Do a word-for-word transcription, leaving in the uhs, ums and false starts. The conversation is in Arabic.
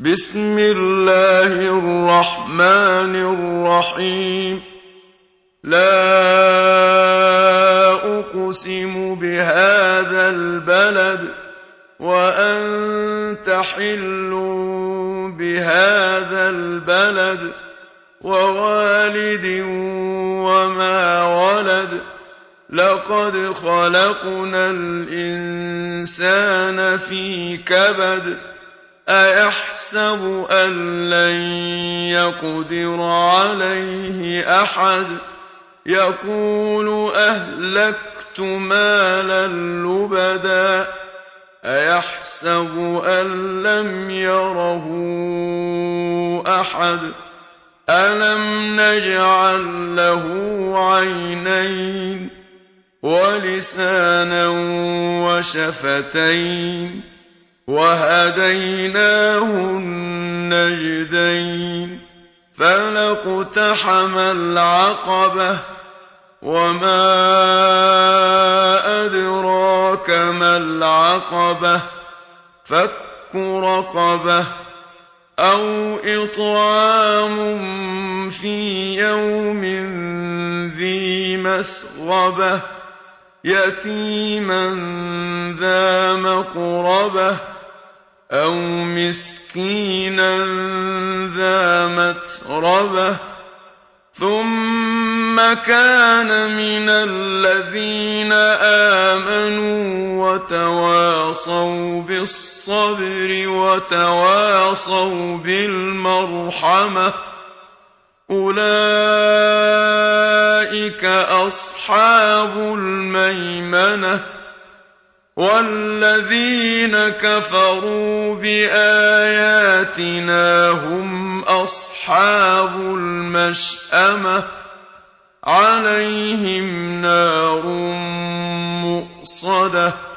بسم الله الرحمن الرحيم لا أقسم بهذا البلد وأنت حل بهذا البلد ووالد وما ولد لقد خلقنا الإنسان في كبد أيحسب أن لن يقدر عليه أحد يقول أهلكت مالا لبدا أيحسب أن لم يره أحد ألم نجعل له عينين ولسانا وشفتين وهديناه النجدين فلاقتحم العقبة وما أدراك ما العقبة فك رقبة أو إطعام في يوم ذي مسغبة يتيما ذا مقربة أو مسكينا ذا متربة ثم كان من الذين آمنوا وتواصوا بالصبر وتواصوا بالمرحمة أولئك أصحاب الميمنة والذين كفروا بآياتنا هم أصحاب المشأمة عليهم نار مؤصدة